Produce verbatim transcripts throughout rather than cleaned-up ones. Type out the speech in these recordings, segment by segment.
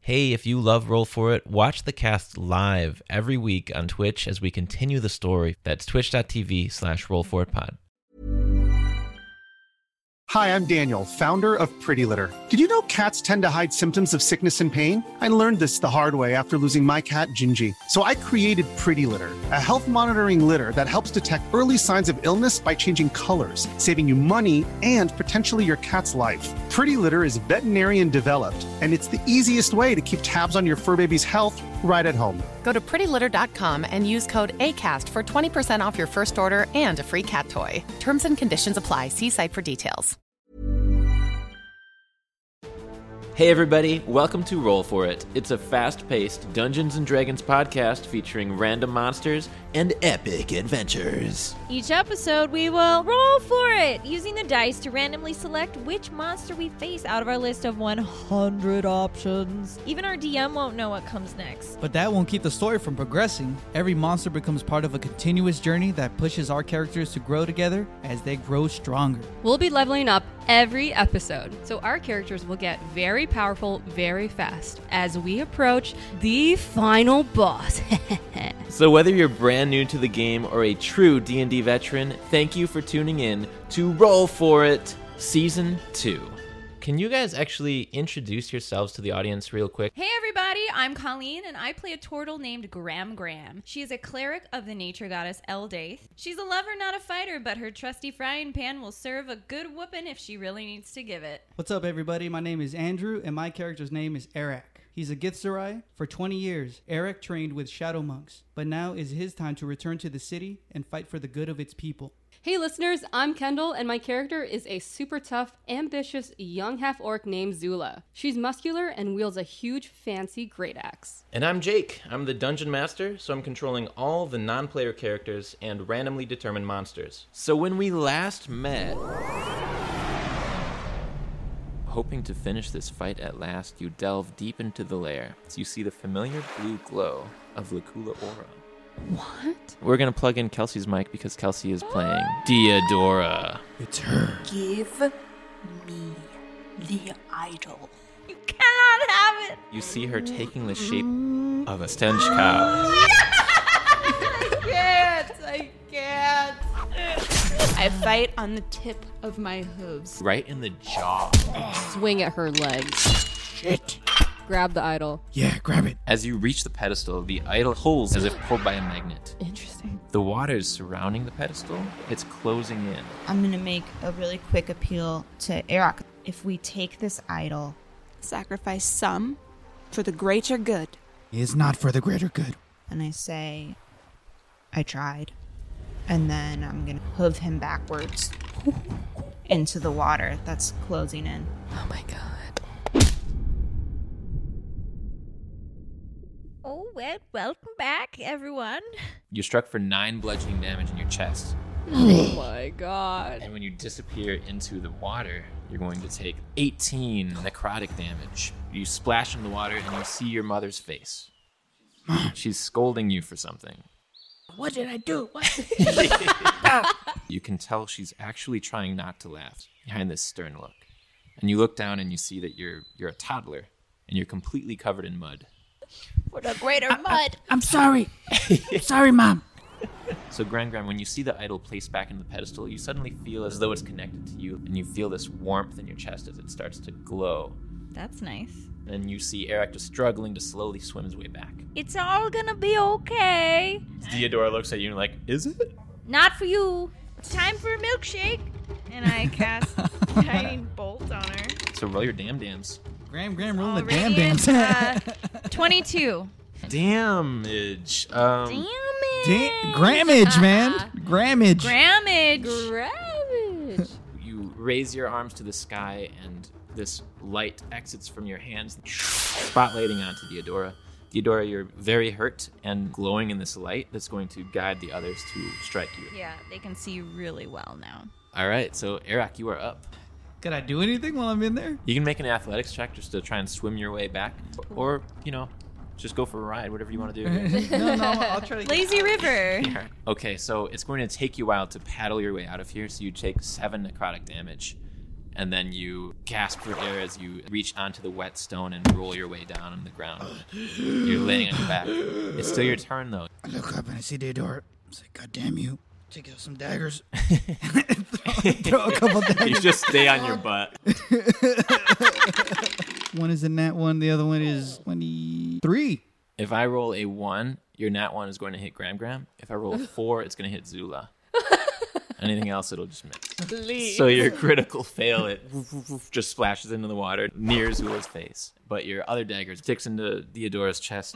Hey, if you love Roll For It, watch the cast live every week on Twitch as we continue the story. That's twitch.tv slash roll for it pod. Hi, I'm Daniel, founder of Pretty Litter. Did you know cats tend to hide symptoms of sickness and pain? I learned this the hard way after losing my cat, Gingy. So I created Pretty Litter, a health monitoring litter that helps detect early signs of illness by changing colors, saving you money and potentially your cat's life. Pretty Litter is veterinarian developed, and it's the easiest way to keep tabs on your fur baby's health right at home. Go to pretty litter dot com and use code ACAST for twenty percent off your first order and a free cat toy. Terms and conditions apply. See site for details. Hey everybody, welcome to Roll For It. It's a fast-paced Dungeons and Dragons podcast featuring random monsters and epic adventures. Each episode, we will roll for it, using the dice to randomly select which monster we face out of our list of one hundred options. Even our D M won't know what comes next. But that won't keep the story from progressing. Every monster becomes part of a continuous journey that pushes our characters to grow together as they grow stronger. We'll be leveling up every episode, so our characters will get very powerful very fast as we approach the final boss. So whether you're brand new to the game or a true D and D veteran, thank you for tuning in to Roll For It Season two. Can you guys actually introduce yourselves to the audience real quick? Hey everybody, I'm Colleen, and I play a turtle named Gram Gram. She is a cleric of the nature goddess Eldaith. She's a lover, not a fighter, but her trusty frying pan will serve a good whooping if she really needs to give it. What's up, everybody? My name is Andrew, and my character's name is Eric. He's a Githzerai. For twenty years, Eric trained with shadow monks, but now is his time to return to the city and fight for the good of its people. Hey listeners, I'm Kendall, and my character is a super tough, ambitious young half-orc named Zula. She's muscular and wields a huge, fancy great axe. And I'm Jake. I'm the Dungeon Master, so I'm controlling all the non-player characters and randomly determined monsters. So when we last met, hoping to finish this fight at last, you delve deep into the lair as you see the familiar blue glow of Lakula Aura. What? We're going to plug in Kelsey's mic because Kelsey is playing Diadora. It's her. Give me the idol. You cannot have it! You see her taking the shape of a stench cow. I can't. I can't. I fight on the tip of my hooves. Right in the jaw. Swing at her legs. Shit. Grab the idol. Yeah, grab it. As you reach the pedestal, the idol pulls as if pulled by a magnet. Interesting. The waters surrounding the pedestal, it's closing in. I'm going to make a really quick appeal to Eric. If we take this idol, sacrifice some for the greater good. It's not for the greater good. And I say, I tried. And then I'm going to hoof him backwards into the water that's closing in. Oh my god. Oh, well, welcome back, everyone. You struck for nine bludgeoning damage in your chest. Oh my god. And when you disappear into the water, you're going to take eighteen necrotic damage. You splash in the water and you see your mother's face. She's scolding you for something. What did I do? What? You can tell she's actually trying not to laugh behind this stern look. And you look down and you see that you're you're a toddler and you're completely covered in mud. For the greater mud. I, I'm sorry. I'm sorry, Mom. So, Gran Gran, when you see the idol placed back in the pedestal, you suddenly feel as though it's connected to you, and you feel this warmth in your chest as it starts to glow. That's nice. And you see Eric just struggling to slowly swim his way back. It's all gonna be okay. Diadora looks at you and like, is it? Not for you. It's time for a milkshake. And I cast Guiding Bolt on her. So roll your damn dams. Gram, Gram, roll the Already damn it's, damn. uh, twenty-two. Damage. Um, Damage. Da- grammage, man. Grammage. Grammage. Grammage. You raise your arms to the sky, and this light exits from your hands, spotlighting onto Diadora. Diadora, you're very hurt and glowing in this light that's going to guide the others to strike you. Yeah, they can see really well now. All right, so Eric, you are up. Could I do anything while I'm in there? You can make an athletics check just to try and swim your way back, or, you know, just go for a ride, whatever you want to do. no, no, I'll try to get Lazy out. River. Yeah. Okay, so it's going to take you a while to paddle your way out of here, so you take seven necrotic damage. and then you gasp for air as you reach onto the wet stone and roll your way down on the ground. You're laying on your back. It's still your turn, though. I look up and I see Deodora. I say, God damn you. Take out some daggers. throw, throw a couple daggers. You just stay on your butt. One is a nat one. The other one is twenty-three. If I roll a one, your nat one is going to hit Gram Gram. If I roll a four, it's going to hit Zula. Anything else, it'll just miss. Please. So your critical fail, it woof, woof, woof, just splashes into the water near Zula's face. But your other dagger sticks into Deodora's chest.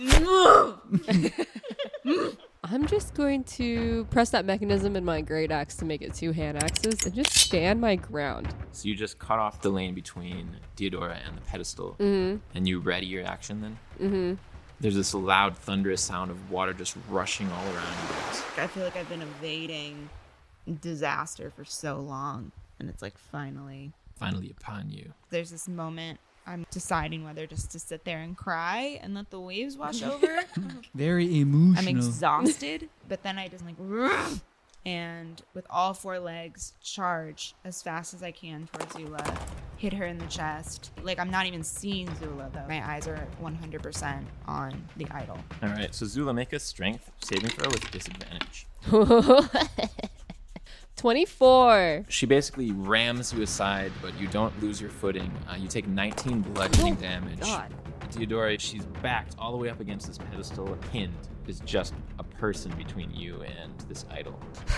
I'm just going to press that mechanism in my great axe to make it two hand axes and just stand my ground. So you just cut off the lane between Deodora and the pedestal. Mm-hmm. And you ready your action then? Mm-hmm. There's this loud, thunderous sound of water just rushing all around you guys. I feel like I've been evading disaster for so long, and it's like finally Finally upon you. there's this moment I'm deciding whether just to sit there and cry and let the waves wash over. Very emotional. I'm exhausted, but then I just like and with all four legs charge as fast as I can towards Zula, hit her in the chest. Like, I'm not even seeing Zula though. My eyes are one hundred percent on the idol. All right, so Zula, make a strength saving throw with disadvantage. twenty-four. She basically rams you aside, but you don't lose your footing. Uh, you take nineteen bludgeoning damage. God. Deodora, she's backed all the way up against this pedestal. Pinned is just a person between you and this idol.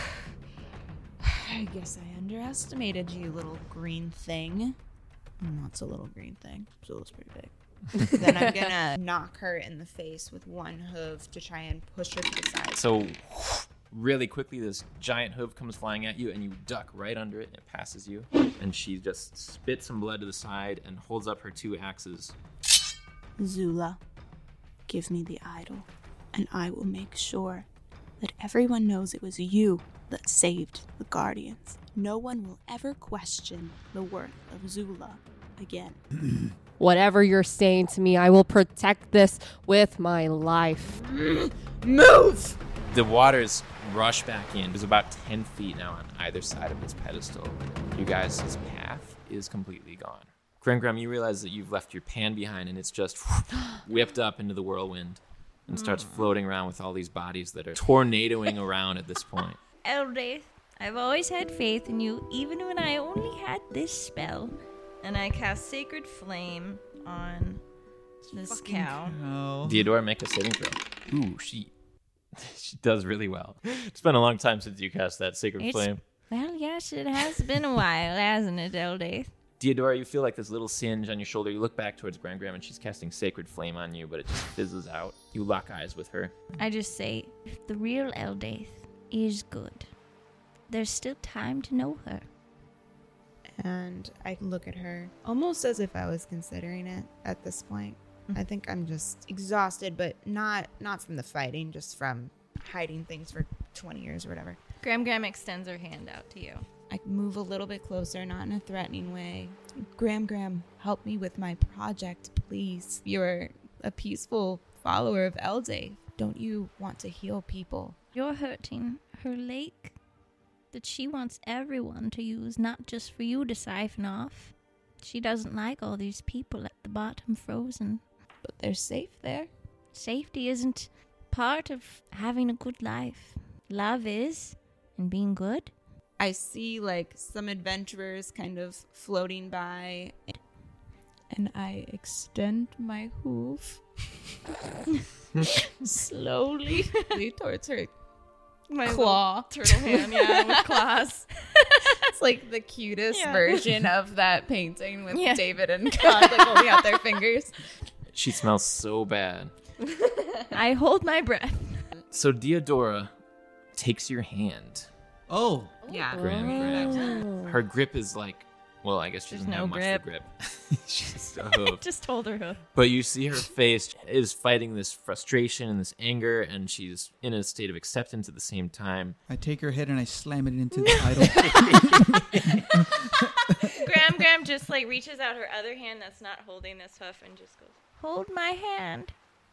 I guess I underestimated you, little green thing. Not so little green thing. Zula's pretty big. Then I'm gonna knock her in the face with one hoof to try and push her to the side. So, really quickly, this giant hoof comes flying at you, and you duck right under it, and it passes you. And she just spits some blood to the side and holds up her two axes. Zula, give me the idol, and I will make sure that everyone knows it was you that saved the Guardians. No one will ever question the worth of Zula again. Whatever you're saying to me, I will protect this with my life. Move! The waters rush back in. There's about ten feet now on either side of this pedestal. You guys' path is completely gone. Gram Gram, you realize that you've left your pan behind, and it's just whipped up into the whirlwind and starts floating around with all these bodies that are tornadoing around at this point. Eldaith, I've always had faith in you, even when I only had this spell. And I cast Sacred Flame on this cow. Oh. Deodora, make a saving throw. Ooh, she she does really well. It's been a long time since you cast that Sacred It's- Flame. Well, yes, it has been a while, hasn't it, Eldaith? Deodora, you feel like this little singe on your shoulder. You look back towards Gram Gram, and she's casting Sacred Flame on you, but it just fizzles out. You lock eyes with her. I just say, if the real Eldaith is good, there's still time to know her. And I look at her almost as if I was considering it at this point. I think I'm just exhausted, but not not from the fighting, just from hiding things for twenty years or whatever. Gram Gram extends her hand out to you. I move a little bit closer, not in a threatening way. Gram Gram, help me with my project, please. You're a peaceful follower of Eldaith. Don't you want to heal people? You're hurting her lake that she wants everyone to use, not just for you to siphon off. She doesn't like all these people at the bottom frozen. But they're safe there. Safety isn't part of having a good life. Love is, and being good. I see like some adventurers kind of floating by, and I extend my hoof slowly towards her My claw. turtle hand, yeah, with claws. It's like the cutest Yeah. version of that painting with Yeah. David and God like holding out their fingers. She smells so bad. I hold my breath. So Deodora takes your hand. Oh. Yeah. Gram Gram. Her grip is like, well, I guess she There's doesn't no have much grip. for grip. She's just a hoof. Just hold her hoof. But you see her face is fighting this frustration and this anger, and she's in a state of acceptance at the same time. I take her head and I slam it into the idol. Gram Gram just like reaches out her other hand that's not holding this hoof and just goes, hold my hand.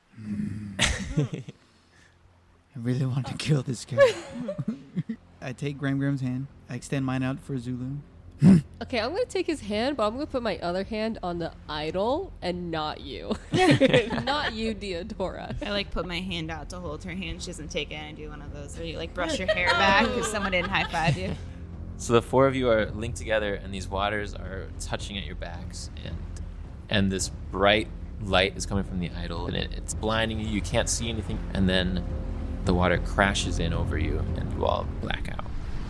I really want to kill this guy. I take Gram Gram's hand. I extend mine out for Zulu. Okay, I'm gonna take his hand, but I'm gonna put my other hand on the idol and not you. Not you, Diodora. I like put my hand out to hold her hand. She doesn't take it, and I do one of those where you like brush your hair back because someone didn't high five you. So the four of you are linked together, and these waters are touching at your backs, and and this bright light is coming from the idol, and it, it's blinding you. You can't see anything, and then the water crashes in over you, and you all black out.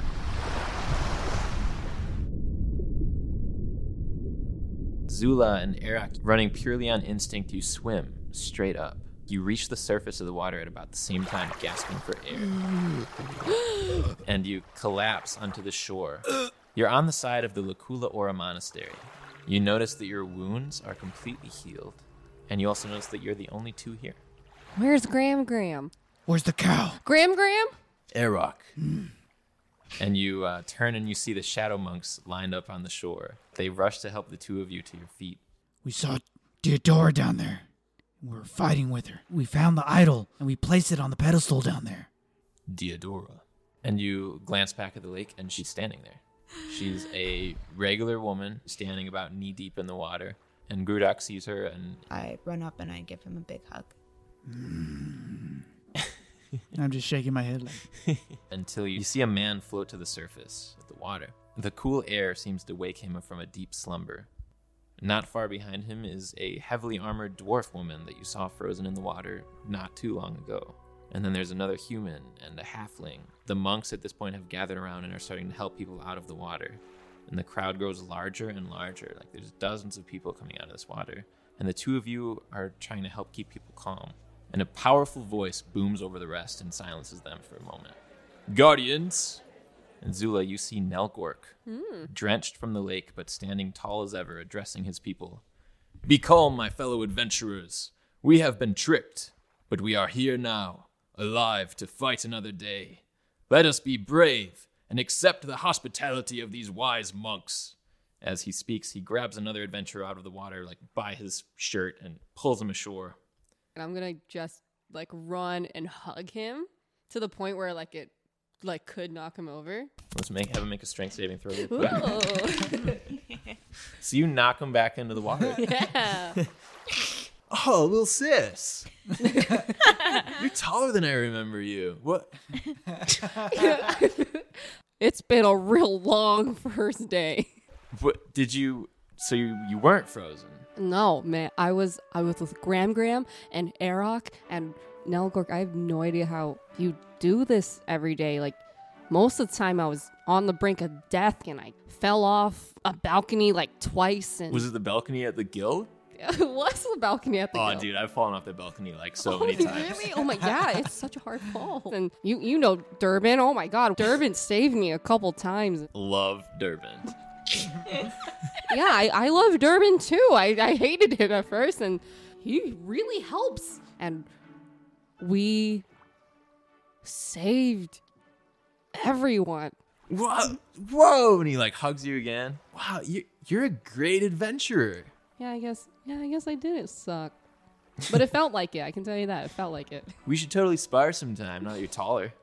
Zula and Arak, running purely on instinct, you swim straight up. You reach the surface of the water at about the same time, gasping for air. And you collapse onto the shore. You're on the side of the Lakula Ora Monastery. You notice that your wounds are completely healed. And you also notice that you're the only two here. Where's Graham Graham? Where's the cow? Graham Graham? Arak. And you uh, turn and you see the shadow monks lined up on the shore. They rush to help the two of you to your feet. We saw Diodora down there. We were fighting with her. We found the idol, and we placed it on the pedestal down there. Diodora. And you glance back at the lake, and she's standing there. She's a regular woman standing about knee-deep in the water. And Grudak sees her, and... I run up and I give him a big hug. I'm just shaking my head like... Until you see a man float to the surface of the water. The cool air seems to wake him from a deep slumber. Not far behind him is a heavily armored dwarf woman that you saw frozen in the water not too long ago. And then there's another human and a halfling. The monks at this point have gathered around and are starting to help people out of the water. And the crowd grows larger and larger. Like there's dozens of people coming out of this water. And the two of you are trying to help keep people calm. And a powerful voice booms over the rest and silences them for a moment. Guardians! And Zula, you see Nelgork, mm. drenched from the lake, but standing tall as ever, addressing his people. Be calm, my fellow adventurers. We have been tricked, but we are here now, alive to fight another day. Let us be brave and accept the hospitality of these wise monks. As he speaks, he grabs another adventurer out of the water, like by his shirt, and pulls him ashore. And I'm gonna just like run and hug him to the point where like it like could knock him over. Let's make have him make a strength saving throw. So you knock him back into the water. Yeah. Oh, little sis. You're taller than I remember you. What? It's been a real long first day. What did you? So you you weren't frozen? No, man. I was I was with Graham Graham and Arak and Nelgork. I have no idea how you do this every day. Like most of the time, I was on the brink of death, and I fell off a balcony like twice. And was it the balcony at the guild? It was the balcony at the oh, guild. dude, I've fallen off the balcony like so oh, many times. Really? Oh my yeah, it's such a hard fall. And you you know Durbin. Oh my god, Durbin saved me a couple times. Love Durbin. Yeah, I, I love Durbin too. I, I hated him at first, and he really helps. And we saved everyone. Whoa, whoa! And he like hugs you again. Wow, you you're a great adventurer. Yeah, I guess. Yeah, I guess I didn't suck, but it felt like it. I can tell you that it felt like it. We should totally spar sometime now that you're taller.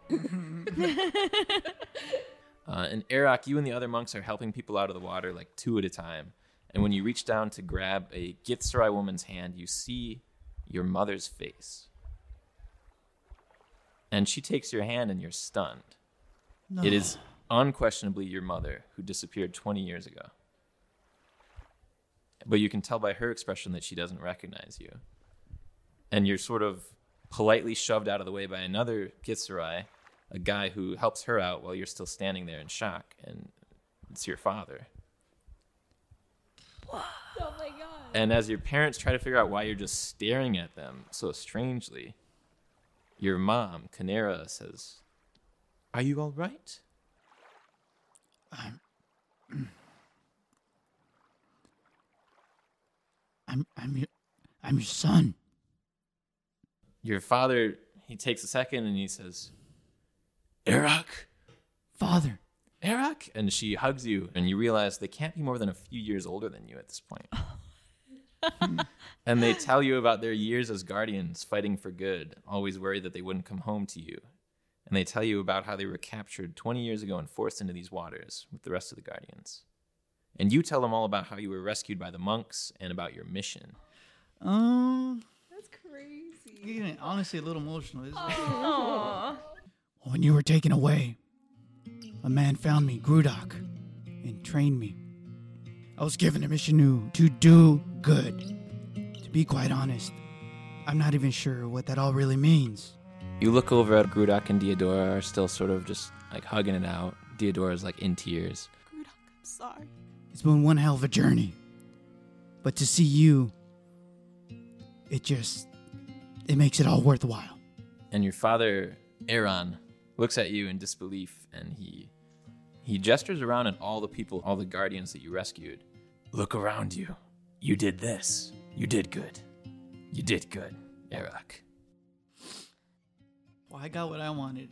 uh, and Arak, you and the other monks are helping people out of the water like two at a time. And when you reach down to grab a Githzerai woman's hand, you see your mother's face. And she takes your hand and you're stunned. No. It is unquestionably your mother who disappeared twenty years ago. But you can tell by her expression that she doesn't recognize you. And you're sort of politely shoved out of the way by another Githzerai, a guy who helps her out while you're still standing there in shock. And it's your father. Oh my god. And as your parents try to figure out why you're just staring at them so strangely, your mom, Canera, says, "Are you all right?" I'm... I'm I'm your I'm your son. Your father, he takes a second and he says, "Arak, father, Arak," and she hugs you, and you realize they can't be more than a few years older than you at this point. And they tell you about their years as guardians, fighting for good, always worried that they wouldn't come home to you. And they tell you about how they were captured twenty years ago and forced into these waters with the rest of the guardians. And you tell them all about how you were rescued by the monks and about your mission. Um, That's crazy. getting honestly a little emotional, isn't it? Aww. When you were taken away, a man found me, Grudock, and trained me. I was given a mission to, to do good. To be quite honest, I'm not even sure what that all really means. You look over at Grudock and Diodora are still sort of just like hugging it out. Diodora's like in tears. Grudock, I'm sorry. It's been one hell of a journey. But to see you, it just, it makes it all worthwhile. And your father, Aaron, looks at you in disbelief, and he he gestures around at all the people, all the guardians that you rescued. Look around you. You did this. You did good. You did good, Erok. Well, I got what I wanted.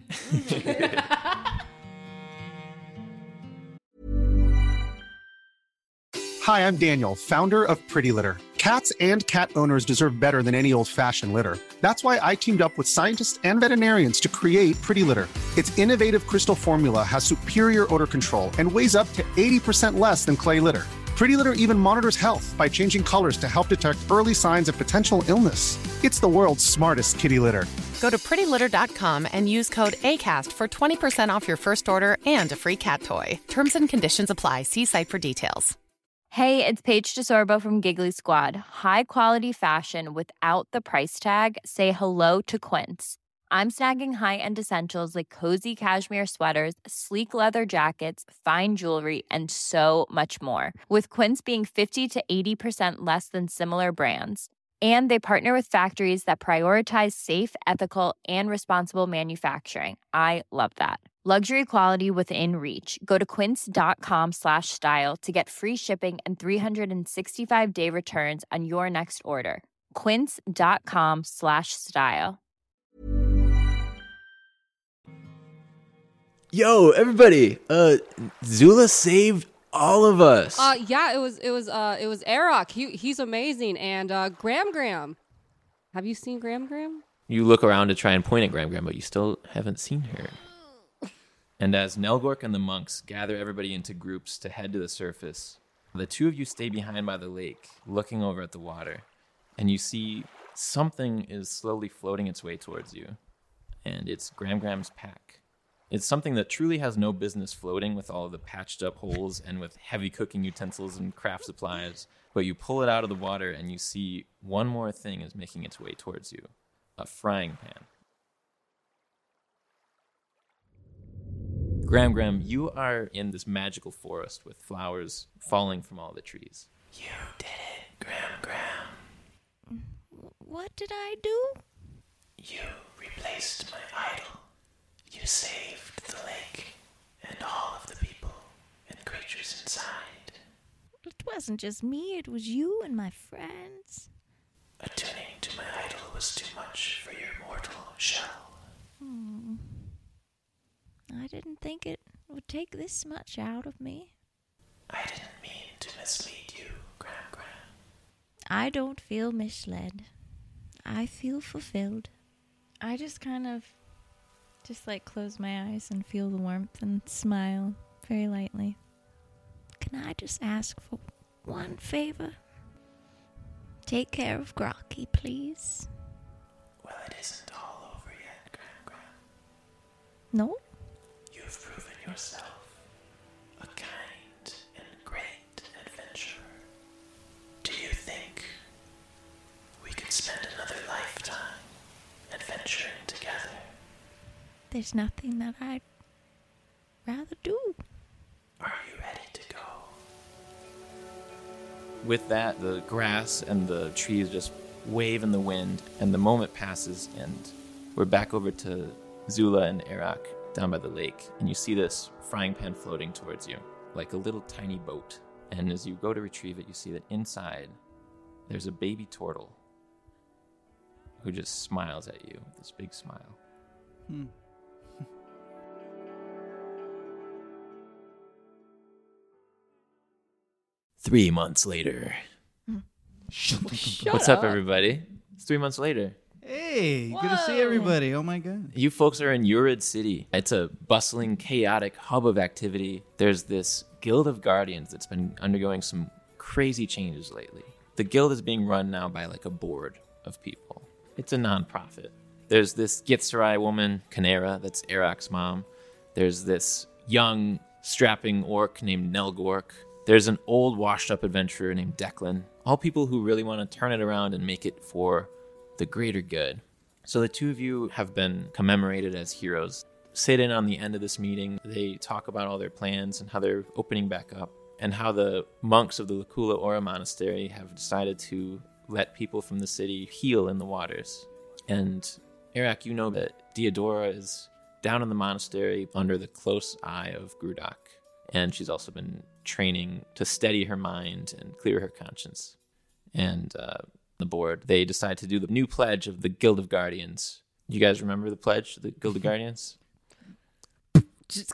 Hi, I'm Daniel, founder of Pretty Litter. Cats and cat owners deserve better than any old-fashioned litter. That's why I teamed up with scientists and veterinarians to create Pretty Litter. Its innovative crystal formula has superior odor control and weighs up to eighty percent less than clay litter. Pretty Litter even monitors health by changing colors to help detect early signs of potential illness. It's the world's smartest kitty litter. Go to pretty litter dot com and use code ACAST for twenty percent off your first order and a free cat toy. Terms and conditions apply. See site for details. Hey, it's Paige DeSorbo from Giggly Squad. High quality fashion without the price tag. Say hello to Quince. I'm snagging high-end essentials like cozy cashmere sweaters, sleek leather jackets, fine jewelry, and so much more. With Quince being fifty to eighty percent less than similar brands. And they partner with factories that prioritize safe, ethical, and responsible manufacturing. I love that. Luxury quality within reach. Go to quince.com slash style to get free shipping and three sixty-five day returns on your next order. Quince.com slash style. Yo, everybody! Uh, Zula saved all of us. Uh, yeah, it was it was uh it was Erok. He he's amazing, and uh, Gram Gram. Have you seen Gram Gram? You look around to try and point at Gram Gram, but you still haven't seen her. And as Nelgork and the monks gather everybody into groups to head to the surface, the two of you stay behind by the lake, looking over at the water, and you see something is slowly floating its way towards you, and it's Gram Gram's pack. It's something that truly has no business floating with all of the patched up holes and with heavy cooking utensils and craft supplies, but you pull it out of the water and you see one more thing is making its way towards you, a frying pan. Gram Gram, you are in this magical forest with flowers falling from all the trees. You did it, Gram Gram. What did I do? You replaced my idol. You saved the lake and all of the people and creatures inside. It wasn't just me, it was you and my friends. Attuning to my idol was too much for your mortal shell. Hmm. I didn't think it would take this much out of me. I didn't mean to mislead you, Gram Gram. I don't feel misled. I feel fulfilled. I just kind of just like close my eyes and feel the warmth and smile very lightly. Can I just ask for one favor? Take care of Grocky, please. Well, it isn't all over yet, Gram Gram. No? You've proven yourself a kind and great adventurer. Do you think we could spend another lifetime adventuring together? There's nothing that I'd rather do. Are you ready to go? With that, the grass and the trees just wave in the wind, and the moment passes, and we're back over to Zula and Erok down by the lake, and you see this frying pan floating towards you, like a little tiny boat. And as you go to retrieve it, you see that inside there's a baby turtle who just smiles at you with this big smile. Hmm. Three months later. Shut What's up, everybody? It's three months later. Hey, Hey, good to see everybody. Oh my god. You folks are in Urid City. It's a bustling, chaotic hub of activity. There's this Guild of Guardians that's been undergoing some crazy changes lately. The guild is being run now by like a board of people. It's a non-profit. There's this Githzerai woman, Kanera, that's Arak's mom. There's this young, strapping orc named Nelgork. There's an old, washed-up adventurer named Declan. All people who really want to turn it around and make it for the greater good. So the two of you have been commemorated as heroes. Sit in on the end of this meeting. They talk about all their plans and how they're opening back up, and how the monks of the Lakula Ora Monastery have decided to let people from the city heal in the waters. And Arak, you know that Diodora is down in the monastery under the close eye of Grudak. And she's also been training to steady her mind and clear her conscience. And uh, the board, they decide to do the new pledge of the Guild of Guardians. You guys remember the pledge of the Guild of Guardians? Just...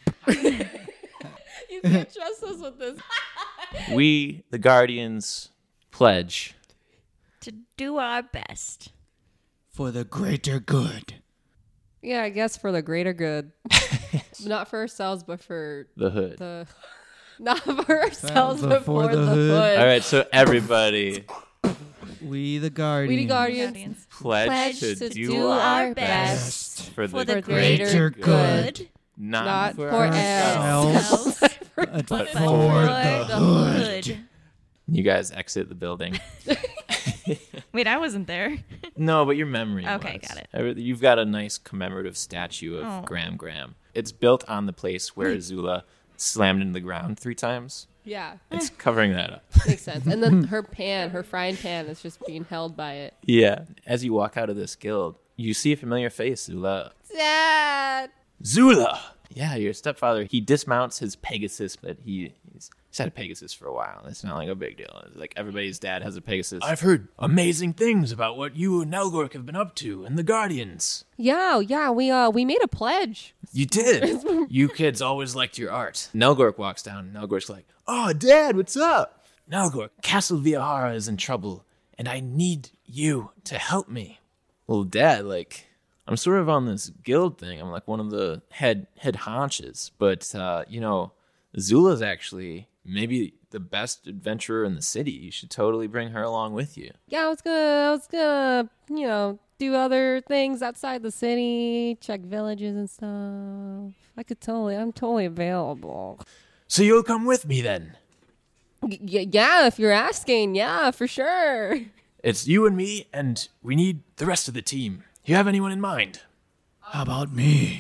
You can't trust us with this. We, the Guardians, pledge to do our best for the greater good. Yeah, I guess for the greater good. Not for ourselves, but for the hood. The not for ourselves, Uh, but for the, the hood. hood. All right, so everybody, We the Guardians. We the Guardians pledge, pledge to, to do, do our our best, best for, for the, the greater greater good. good, not, Not for, for ourselves. ourselves. But But for for the the hood. hood. You guys exit the building. Wait, I wasn't there. No, but your memory. Okay, was. got it. Every- You've got a nice commemorative statue of Oh. Graham Graham. It's built on the place where Azula slammed into the ground three times. Yeah, It's covering that up. makes sense. And then her pan, her frying pan, is just being held by it. Yeah. As you walk out of this guild, you see a familiar face, Zula. Dad. Zula! Yeah, your stepfather, he dismounts his Pegasus, but he, he's, he's had a Pegasus for a while. It's not like a big deal. It's like everybody's dad has a Pegasus. I've heard amazing things about what you and Nelgork have been up to and the Guardians. Yeah, yeah, we uh we made a pledge. You did. You kids always liked your art. Nelgork walks down. Nelgork's like, oh, Dad, what's up? Nelgork, Castle Viahara is in trouble, and I need you to help me. Well, Dad, like, I'm sort of on this guild thing. I'm like one of the head head haunches. But, uh, you know, Zula's actually maybe the best adventurer in the city. You should totally bring her along with you. Yeah, I was gonna I was gonna, you know, do other things outside the city, check villages and stuff. I could totally I'm totally available. So you'll come with me then? Y- y- yeah, if you're asking, yeah, for sure. It's you and me, and we need the rest of the team. You have anyone in mind? How about me?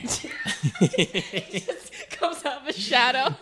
Comes out of a shadow.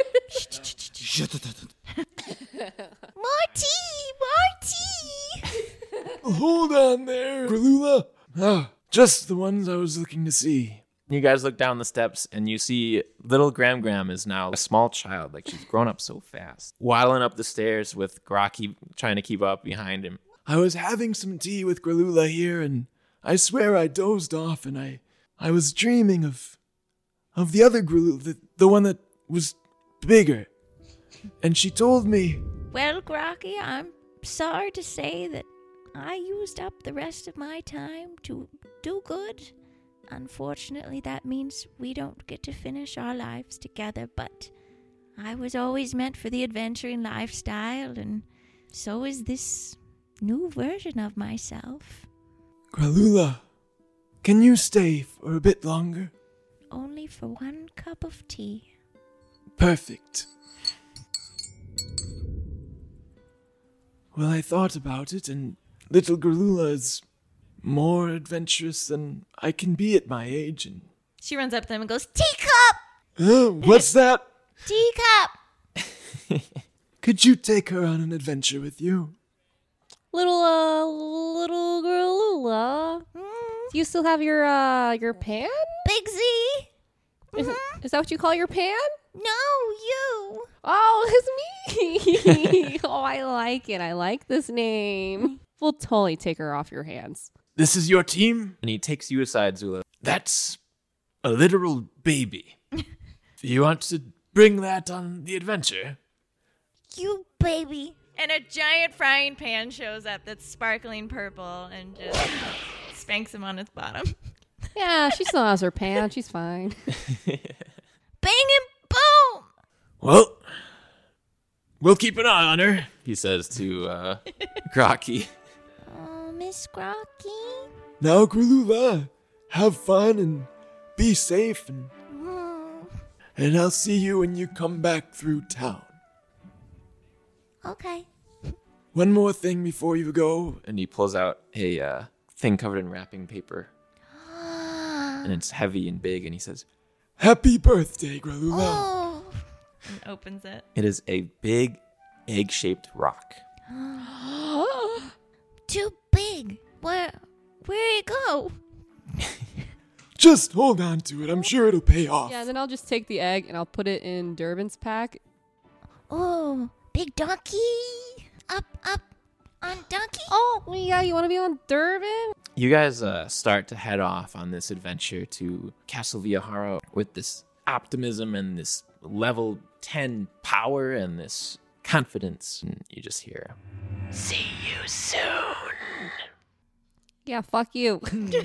Marty, Marty. Hold on there, Gralula. Oh, just the ones I was looking to see. You guys look down the steps and you see little Gram Gram is now a small child. Like, she's grown up so fast. Waddling up the stairs with Graki trying to keep up behind him. I was having some tea with Gralula here, and I swear I dozed off, and I I was dreaming of of the other Gralula, the, the one that was bigger. And she told me... Well, Grocky, I'm sorry to say that I used up the rest of my time to do good. Unfortunately, that means we don't get to finish our lives together, but I was always meant for the adventuring lifestyle, and so is this new version of myself. Gralula, can you stay for a bit longer? Only for one cup of tea. Perfect. Well, I thought about it, and little Gralula is more adventurous than I can be at my age. And She runs up to them and goes, Teacup! uh, what's that? Teacup! Could you take her on an adventure with you? Little uh little girl Lula. Do you still have your uh your pan? Big Z! Is, it, is that what you call your pan? No, you! Oh, it's me. Oh, I like it. I like this name. We'll totally take her off your hands. This is your team? And he takes you aside, Zula. That's a literal baby. You want to bring that on the adventure? You baby. And a giant frying pan shows up that's sparkling purple and just spanks him on his bottom. Yeah, she still has her pants. She's fine. Bang and boom! Well, we'll keep an eye on her, he says to uh, Grocky. Oh, Miss Grocky. Now, Grulula, have fun and be safe, and Mm, and I'll see you when you come back through town. okay. One more thing before you go. And he pulls out a uh, thing covered in wrapping paper. And it's heavy and big, and he says, Happy birthday, Grulula. Oh. And opens it. it is a big egg-shaped rock. Too big. Where, where'd it go? Just hold on to it. I'm sure it'll pay off. Yeah, and then I'll just take the egg and I'll put it in Durbin's pack. Oh, big donkey. Up, up on donkey. Oh, yeah, you want to be on Durbin? You guys uh, start to head off on this adventure to Castle Villahara with this optimism and this level ten power and this confidence. And you just hear, see you soon. Yeah, fuck you.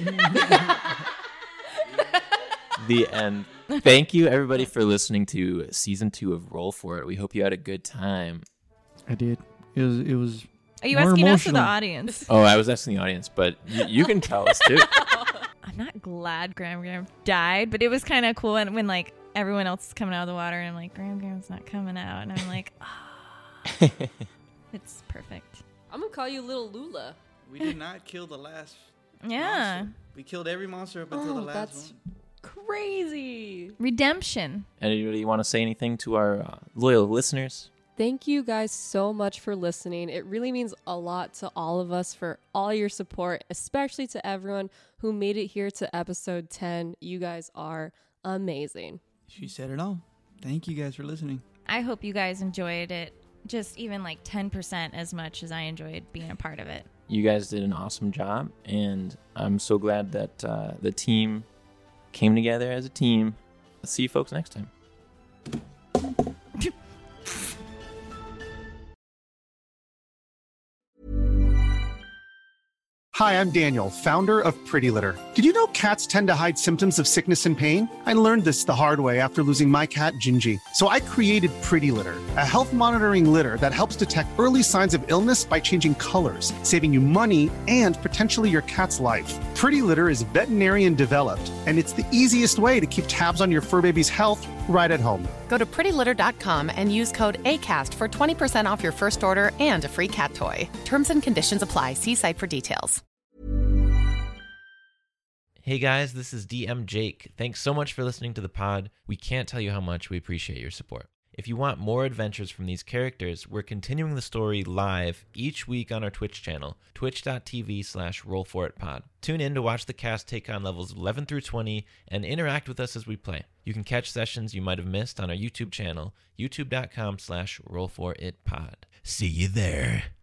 The end. Thank you, everybody, for listening to season two of Roll For It. We hope you had a good time. I did. It was. It was. Are you more asking us or the emotional. audience? Oh, I was asking the audience, but y- you can tell us, too. I'm not glad Graham Graham died, but it was kind of cool when, when like everyone else is coming out of the water and I'm like, Graham Graham's not coming out, and I'm like, ah, it's perfect. I'm going to call you Little Lula. We did not kill the last Yeah, monster. We killed every monster up until Oh, the last that's one. crazy. redemption. Anybody want to say anything to our uh, loyal listeners? Thank you guys so much for listening. It really means a lot to all of us for all your support, especially to everyone who made it here to episode ten. You guys are amazing. She said it all. Thank you guys for listening. I hope you guys enjoyed it, just even like ten percent as much as I enjoyed being a part of it. You guys did an awesome job, and I'm so glad that uh, the team came together as a team. See you folks next time. Hi, I'm Daniel, founder of Pretty Litter. Did you know cats tend to hide symptoms of sickness and pain? I learned this the hard way after losing my cat, Gingy. So I created Pretty Litter, a health monitoring litter that helps detect early signs of illness by changing colors, saving you money and potentially your cat's life. Pretty Litter is veterinarian developed, and it's the easiest way to keep tabs on your fur baby's health right at home. Go to pretty litter dot com and use code ACAST for twenty percent off your first order and a free cat toy. Terms and conditions apply. See site for details. Hey guys, this is D M Jake. Thanks so much for listening to the pod. We can't tell you how much we appreciate your support. If you want more adventures from these characters, we're continuing the story live each week on our Twitch channel, twitch.tv slash rollforitpod. Tune in to watch the cast take on levels eleven through twenty and interact with us as we play. You can catch sessions you might have missed on our YouTube channel, youtube.com slash rollforitpod. See you there.